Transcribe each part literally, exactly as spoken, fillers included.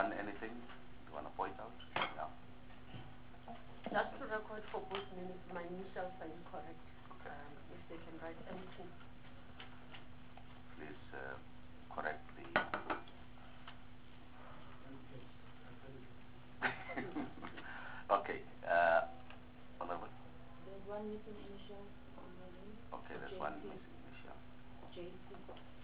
anyone anything you want to point out? Yeah. Just to record for both minutes, my initials are incorrect. Okay. Um, if they can write M T. Please uh, correct the... Okay. Uh, Honorable? There's one missing initial on my name. Okay, there's J C. one missing initial. J C.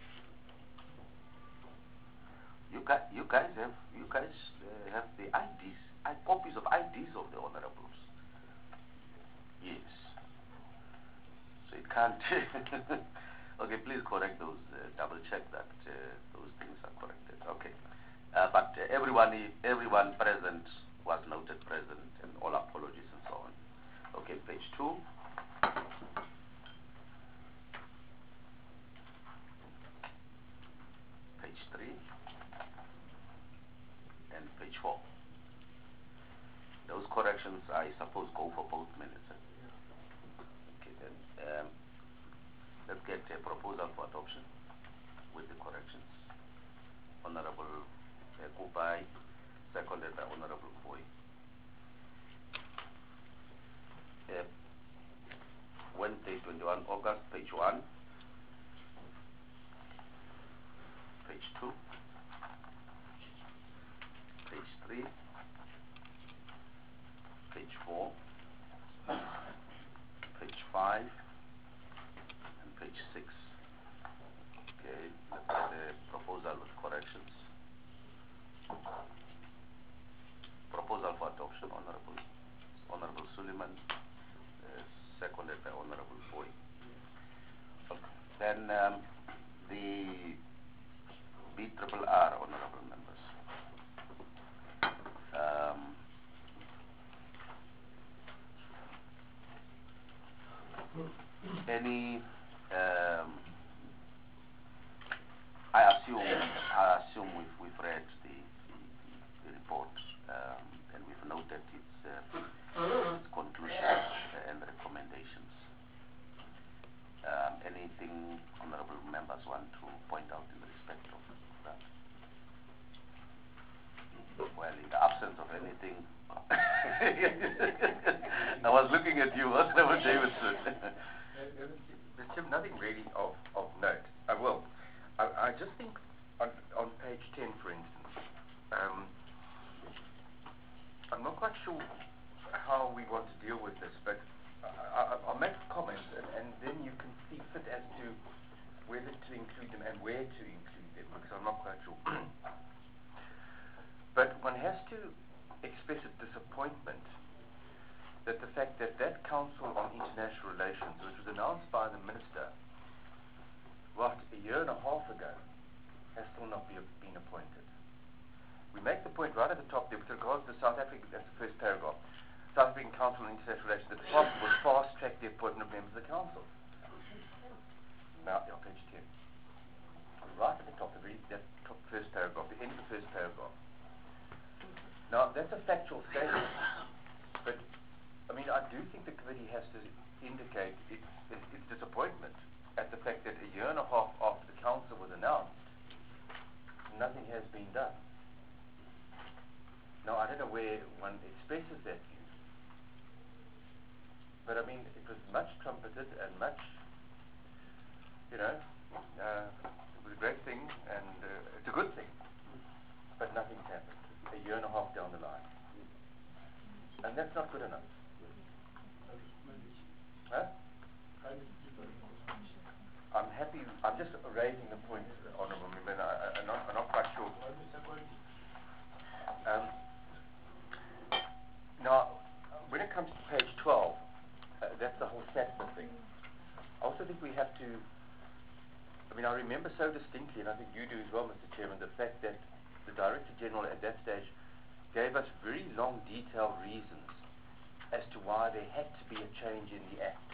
You guys, you guys have, you guys uh, have the I Ds, uh, copies of I Ds of the honorables. Yes. So it can't. Okay, please correct those. Uh, double check that uh, those things are corrected. Okay. Uh, but uh, everyone, everyone present was noted present, and all apologies and so on. Okay, page two. Page three. And page four. Those corrections, I suppose, go for both minutes. Eh? Okay, then um, let's get a proposal for adoption with the corrections. Honorable uh, Kupai, seconded by Honorable Boy. Uh, Wednesday, twenty-first August, page one, page two, page three, page four, page five, and page six. Okay, let's get a proposal with corrections. Proposal for adoption, Honorable Honorable Suleiman, uh, seconded by Honorable Boy. Okay. Then um, the B triple R, Honorable members. Um, any, um, I assume, I assume we've, we've read the, the, the report um, and we've noted its, uh, its conclusions and recommendations. Um, anything honorable members want to point out in respect of that? Well, in the absence of anything, I was looking at you, Honorable Davidson. There's nothing really of, of note. I will. I, I just think on, on page ten, for instance, um, I'm not quite sure how we want to deal with this, but I, I, I'll make a comment, and, and then you can see fit as to whether to include them and where to include them, because I'm not quite sure. But one has to express a disappointment that the fact that that Council on International Relations, which was announced by the Minister, what, a year and a half ago, has still not be, been appointed. We make the point right at the top there with regards to South Africa, that's the first paragraph, South African Council on International Relations, that the Parliament would fast-track the appointment of members of the Council. Now, yeah, page ten. Right at the top, the very, that top first paragraph, the end of the first paragraph. Now, that's a factual statement, but, I mean, I do think the committee has to indicate its, its, its disappointment at the fact that a year and a half after the council was announced, nothing has been done. Now, I don't know where one expresses that view, but I mean, it was much trumpeted and much, you know, uh, it was a great thing, and uh, it's a good thing, but nothing's happened a year and a half down the line. And that's not good enough. Huh? I'm happy, I'm just raising the point, Honourable Member, and I, I'm, not, I'm not quite sure. Um, now, when it comes to page twelve, uh, that's the whole SATMA thing. I also think we have to, I mean, I remember so distinctly, and I think you do as well, Mister Chairman, the fact that the Director General at that stage gave us very long, detailed reasons as to why there had to be a change in the Act.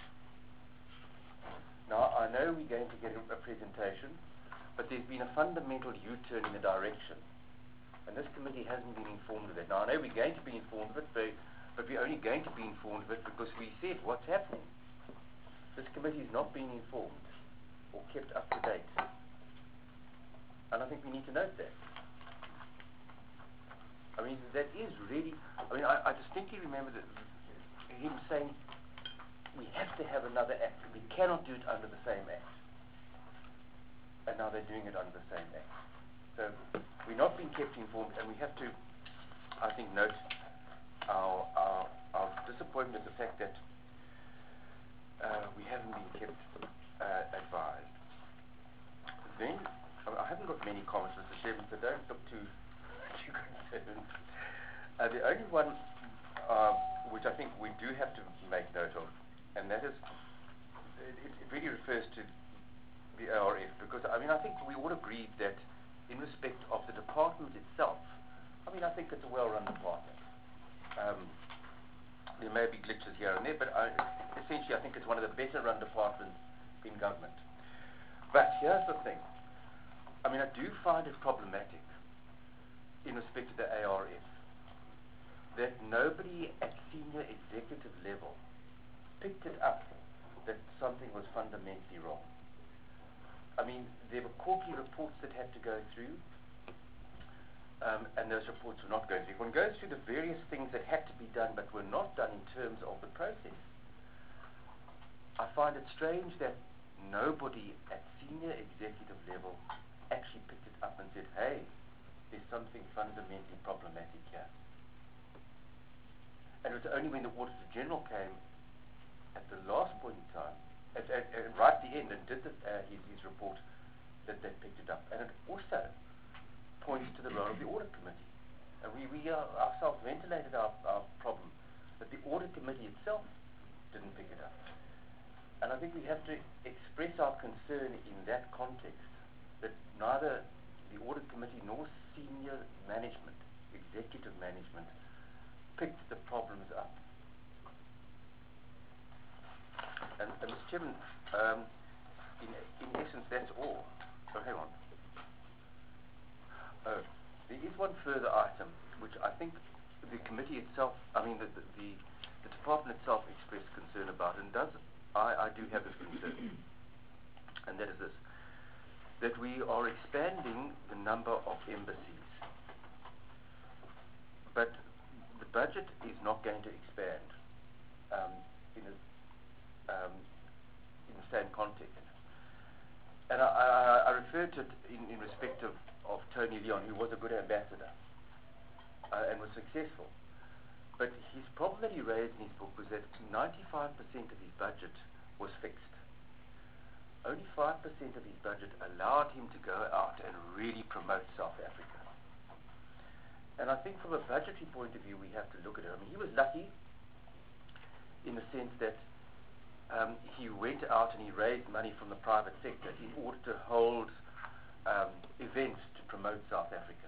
Now, I know we're going to get a, a presentation, but there's been a fundamental U-turn in the direction, and this committee hasn't been informed of it. Now, I know we're going to be informed of it, but, but we're only going to be informed of it because we said what's happening. This committee has not been informed or kept up to date, and I think we need to note that. I mean, that is really, I mean, I, I distinctly remember that him saying, we have to have another act. We cannot do it under the same act. And now they're doing it under the same act. So we're not being kept informed, and we have to, I think, note our, our, our disappointment at the fact that uh, we haven't been kept uh, advised. Then, I haven't got many comments, Mister Chairman, so don't look too, too concerned. Uh, the only one uh, which I think we do have to make note of, and that is, it, it really refers to the A R F, because, I mean, I think we all agreed that in respect of the department itself, I mean, I think it's a well-run department. Um, there may be glitches here and there, but I, essentially I think it's one of the better-run departments in government. But here's the thing. I mean, I do find it problematic in respect to the A R F that nobody at senior executive level picked it up that something was fundamentally wrong. I mean, there were quarterly reports that had to go through, um, and those reports were not going through. One goes through the various things that had to be done but were not done in terms of the process. I find it strange that nobody at senior executive level actually picked it up and said, hey, there's something fundamentally problematic here. And it was only when the Auditor General came at the last point in time, At, at, at right at the end, and did the, uh, his, his report, that they picked it up. And it also points to the role of the Audit Committee. And we, we uh, ourselves ventilated our, our problem, that the Audit Committee itself didn't pick it up. And I think we have to express our concern in that context, that neither the Audit Committee nor senior management, executive management, picked the problems up. And, and Mister Chairman, um, in, in essence, that's all. So hang on. Oh, there is one further item, which I think the committee itself, I mean, the, the, the, the department itself expressed concern about, and does, I, I do have this concern, and that is this, that we are expanding the number of embassies, but the budget is not going to expand um, in a Um, in the same context. And I, I, I refer to it in, in respect of, of Tony Leon, who was a good ambassador uh, and was successful. But his problem that he raised in his book was that ninety-five percent of his budget was fixed. Only five percent of his budget allowed him to go out and really promote South Africa. And I think from a budgetary point of view, we have to look at it. I mean, he was lucky in the sense that Um, he went out and he raised money from the private sector in order to hold um, events to promote South Africa.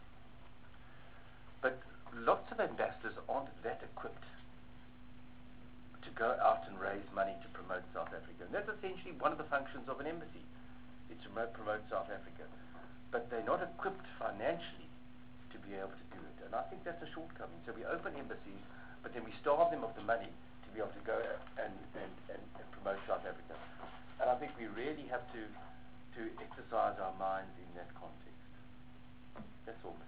But lots of ambassadors aren't that equipped to go out and raise money to promote South Africa. And that's essentially one of the functions of an embassy, is to promote, promote South Africa. But they're not equipped financially to be able to do it. And I think that's a shortcoming. So we open embassies, but then we starve them of the money to be able to go and, and, and, and promote South Africa. And I think we really have to to exercise our minds in that context. That's all.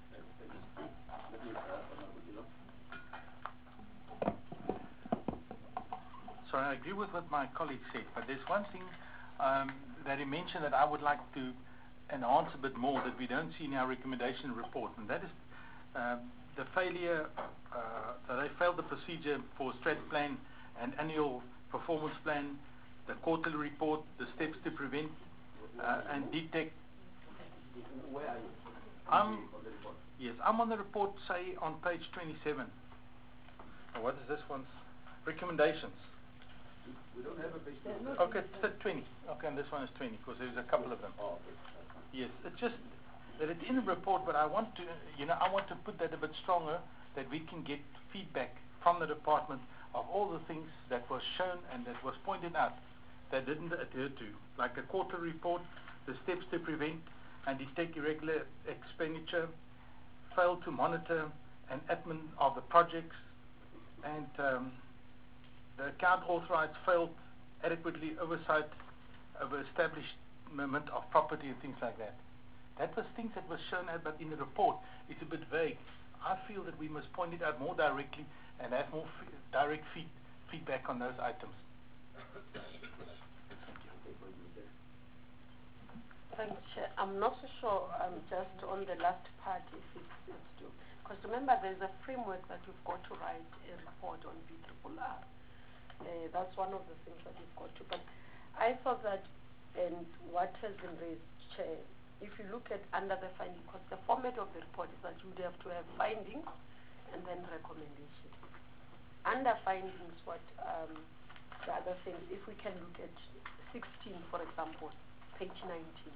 So I agree with what my colleague said, but there's one thing um, that he mentioned that I would like to enhance a bit more that we don't see in our recommendation report, and that is um, the failure, uh, that they failed the procedure for strat plan and annual performance plan, the quarterly report, the steps to prevent uh, and detect. Where are you? I'm, yes, I'm on the report, say, on page twenty-seven. Oh, what is this one's? Recommendations. We don't have a page twenty. Okay, it's at twenty. Okay, and this one is twenty, because there's a couple of them. Oh, okay. Yes, it's just that it's in the report, but I want to, you know, I want to put that a bit stronger, that we can get feedback from the department of all the things that was shown and that was pointed out that didn't adhere to, like a quarter report, the steps to prevent and detect irregular expenditure, fail to monitor and admin of the projects, and um, the account authorized failed adequately oversight over establishment of property and things like that. That was things that was shown out, but in the report it's a bit vague. I feel that we must point it out more directly and have more f direct feed feedback on those items. Thanks, Chair. I'm not so sure, um, just on the last part, if it's, it's due. Because remember, there's a framework that we've got to write a report on B R R R. Uh, that's one of the things that we've got to. But I thought that, and what has been raised, Chair, if you look at under the finding, because the format of the report is that you would have to have findings and then recommendations. Under findings, what um, the other thing, if we can look at sixteen, for example, page nineteen.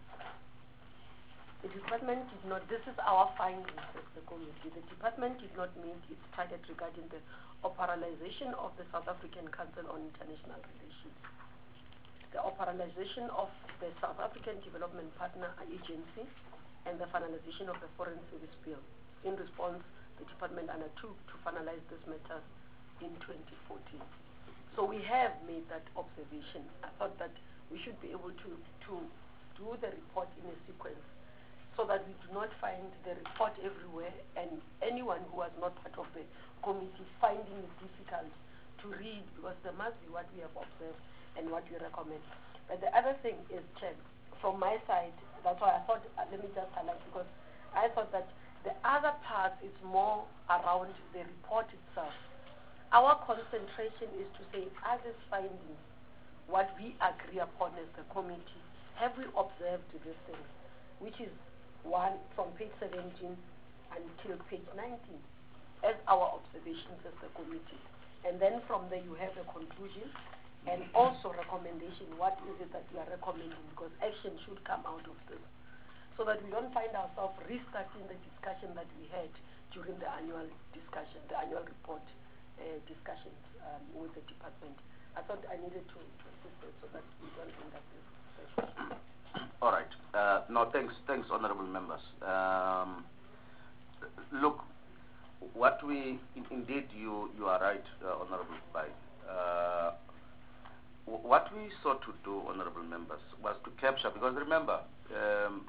The department did not, this is our findings as the committee, the department did not meet its target regarding the operationalization of the South African Council on International Relations. The operationalization of the South African Development Partner Agency and the finalization of the Foreign Service Bill. In response, the department undertook to finalize this matter in twenty fourteen. So we have made that observation. I thought that we should be able to, to do the report in a sequence so that we do not find the report everywhere and anyone who was not part of the committee finding it difficult to read, because there must be what we have observed and what we recommend. But the other thing is, Chair, from my side, that's why I thought, uh, let me just highlight, because I thought that the other part is more around the report itself. Our concentration is to say, are these findings what we agree upon as the committee? Have we observed these things? Which is one from page seventeen until page nineteen as our observations as the committee. And then from there you have a conclusion and also recommendation. What is it that we are recommending? Because action should come out of this, so that we don't find ourselves restarting the discussion that we had during the annual discussion, the annual report uh, discussions um, with the department. I thought I needed to, to assist it so that we don't end up this session. All right. Uh, no, thanks, thanks, honourable members. Um, look, what we in, indeed you you are right, uh, honourable Bai. Uh, what we sought to do, honourable members, was to capture, because remember, um,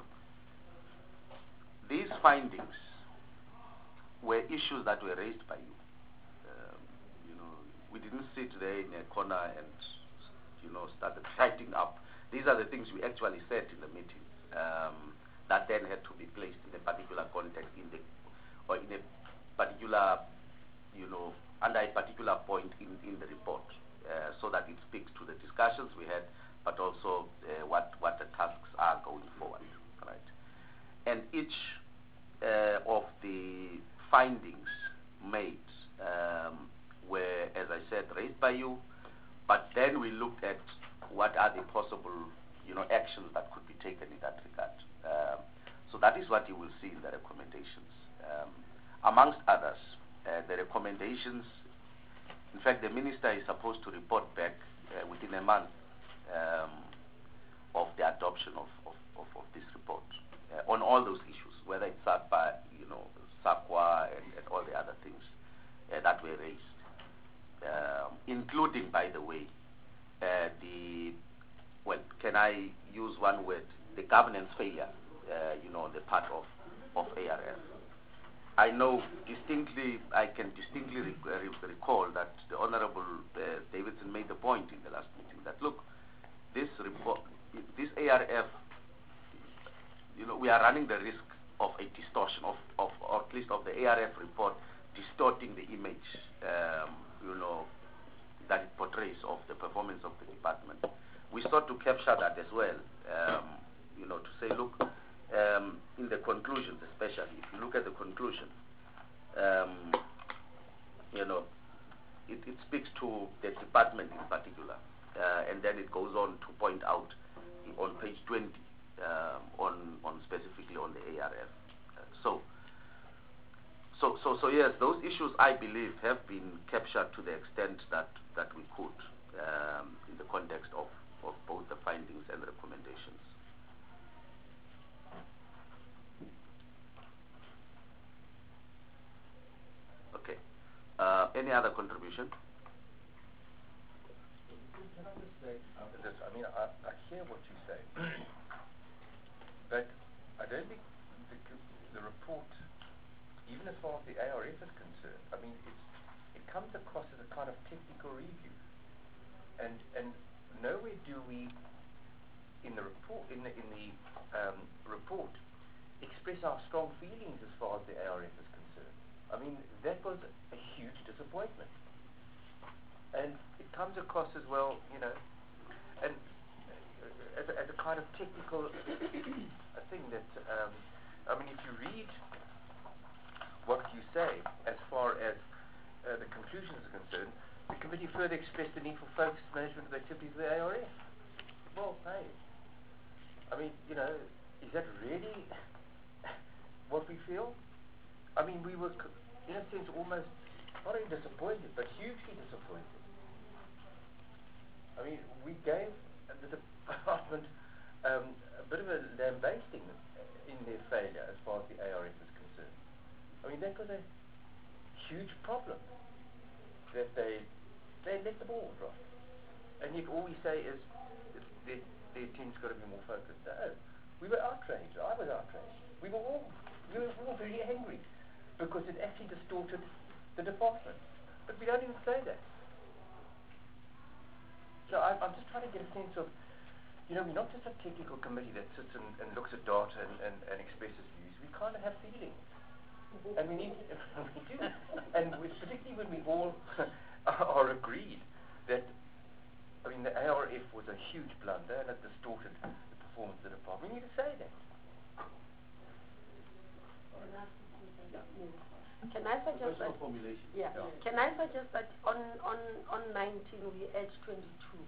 these findings were issues that were raised by you. Um, you know, we didn't sit there in a corner and you know started writing up. These are the things we actually said in the meeting um, that then had to be placed in a particular context, in the or in a particular, you know, under a particular point in, in the report, uh, so that it speaks to the discussions we had, but also uh, what what the tasks are going forward, right? And each uh, of the findings made um, were, as I said, raised by you, but then we looked at what are the possible, you know, actions that could be taken in that regard. Um, so that is what you will see in the recommendations. Um, amongst others, uh, the recommendations, in fact, the minister is supposed to report back uh, within a month um, of the adoption of, of, of, of this report uh, on all those issues, whether it's S A P A, you know, SAQA and, and all the other things uh, that were raised, um, including, by the way, Uh, the, well, can I use one word, the governance failure, uh, you know, on the part of, of A R F. I know distinctly, I can distinctly rec uh, recall that the Honorable uh, Davidson made the point in the last meeting that, look, this report, this A R F, you know, we are running the risk of a distortion of, of or at least of the A R F report distorting the image, um, you know, that it portrays of the performance of the department. We sought to capture that as well, um, you know, to say, look, um, in the conclusions especially, if you look at the conclusion, um, you know, it, it speaks to the department in particular, uh, and then it goes on to point out on page twenty, um, on, on specifically on the A R F. Uh, so, So, so, so yes, those issues, I believe, have been captured to the extent that, that we could um, in the context of, of both the findings and recommendations. Okay. Uh, any other contribution? Can I just say uh, this? I mean, I, I hear what you say, but I don't think the, the report, even even as far as the A R F is concerned, I mean, it's, it comes across as a kind of technical review. And, and nowhere do we, in the report, in the, in the um, report, express our strong feelings as far as the A R F is concerned. I mean, that was a huge disappointment. And it comes across as well, you know, and uh, as, a, as a kind of technical a thing that, um, I mean, if you read what you say as far as uh, the conclusions are concerned, the committee further expressed the need for focused management of the activities of the A R F. Well, hey, I mean, you know, is that really what we feel? I mean, we were, in a sense, almost not only disappointed, but hugely disappointed. I mean, we gave the department um, a bit of a lambasting in their failure as far as the A R F is concerned. I mean, that was a huge problem that they they let the ball drop. And yet all we say is their, their team's got to be more focused. No, we were outraged. I was outraged. We were all we were, we were very angry because it actually distorted the department. But we don't even say that. So I, I'm just trying to get a sense of, you know, we're not just a technical committee that sits and, and looks at data and, and, and expresses views. We kind of have feelings. And we need, we do. And we, particularly when we all are agreed that, I mean, the A R F was a huge blunder and it distorted the performance of the department. We need to say that. Can I suggest that? Formulation. Yeah. Yeah. Can I suggest that on on on nineteen we add twenty-two.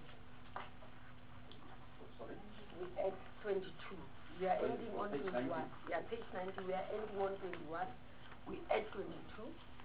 Sorry? We add twenty-two. We are Twenty- ending on page twenty-one. nineteen. Yeah, page nineteen. We are ending on twenty-one. We add twenty-two,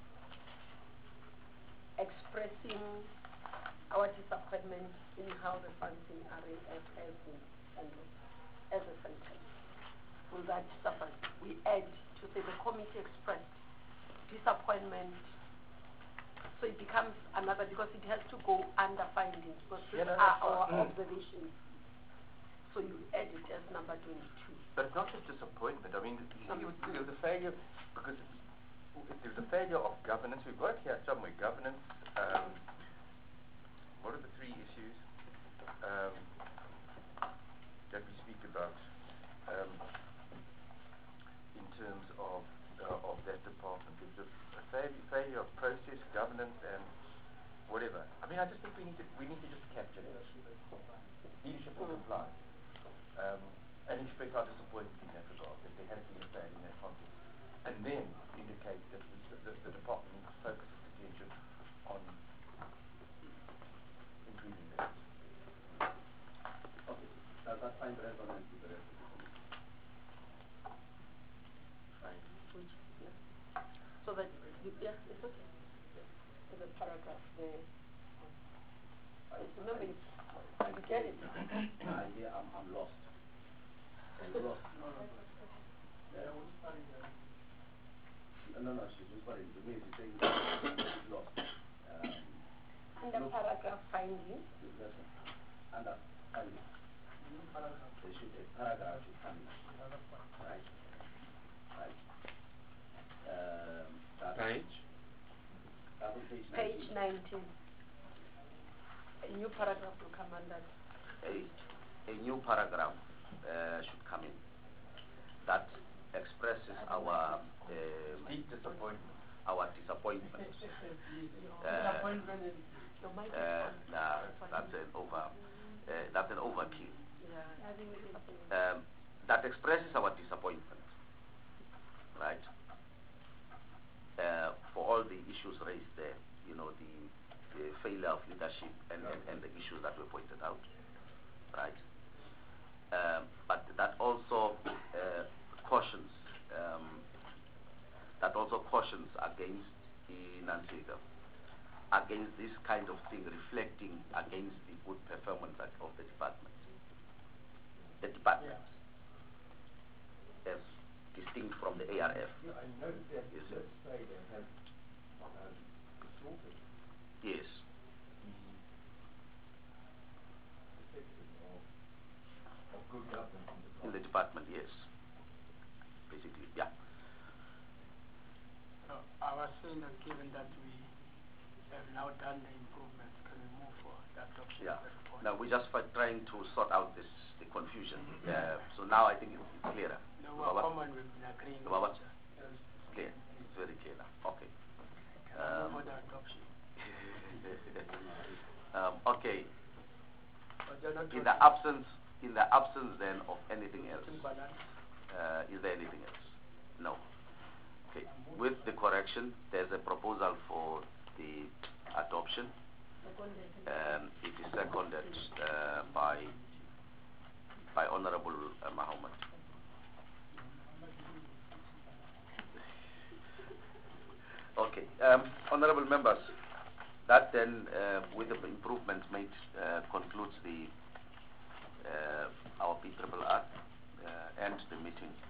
expressing our disappointment in how the funds in R A F has been handled as a sentence. Will that suffice? We add to say the committee expressed disappointment, so it becomes another, because it has to go under findings, because these Yeah, no, are that's our fine. Mm. observations. So you add it as number twenty-two. But it's not just disappointment. I mean, you see, there was a failure, because there was a failure of governance. We've got here somewhere governance. Um, what are the three issues um, that we speak about um, in terms of uh, of that department? There's a, a failure, failure of process, governance, and whatever. I mean, I just think we need to we need to just capture that. Leadership and compliance. Um, and express our disappointment in that regard, that there has been a failure in that context. And then indicate that the, the, the department needs to focus its attention on improving that. Okay. Does that find resonance with the rest of the committee? Right. Which, yeah. So that, you, yeah, it's okay. There's a paragraph there. I, Remember, I, you, I, you get it. I hear I'm, I'm lost. I'm lost. Yeah. No, no, she's whispering to me. She's saying she's lost. Um, Under look, paragraph findings, listen. Under findings. They should a paragraph should come in. Right? Right. Um, that Page? That was page page nineteen. nineteen. A new paragraph will come under. A, a new paragraph uh, should come in that expresses our um, Deep disappointment. our disappointment. Uh, No, my uh, nah, that's an over uh, that's an overkill. Yeah, I think it is. Um, that expresses our disappointment, right? Uh, for all the issues raised there, you know, the, the failure of leadership and, and, and the issues that were pointed out, right? Um, but that also uh, cautions, um, that also cautions against in Antigua, against this kind of thing, reflecting against the good performance of the department. The department, as distinct from the A R F. Yeah, I noticed that Yes, this sir. failure has um, distorted Yes. the perception of, of good governance in the In the department. department, yes. Basically, yeah. Commissioner, given that we have now done the improvements, can we move for the adoption Yeah. of the report? Now we're just fi- trying to sort out this the confusion. Uh, so now I think it's, it's clearer. No, we're Baba? common, we've been agreeing with Baba? each other. It's clear. It's very clear now. Okay. Can we Um, move for the adoption? um, okay. But they're not In the talking- absence, in the absence then of anything else, talking balance. uh, is there anything else? No. Okay. With the correction, there's a proposal for the adoption. Um, it is seconded uh, by by Honorable uh, Muhammad. Okay. Um, honorable members, that then, uh, with the improvements made, uh, concludes the uh, our P R R R uh, and the meeting.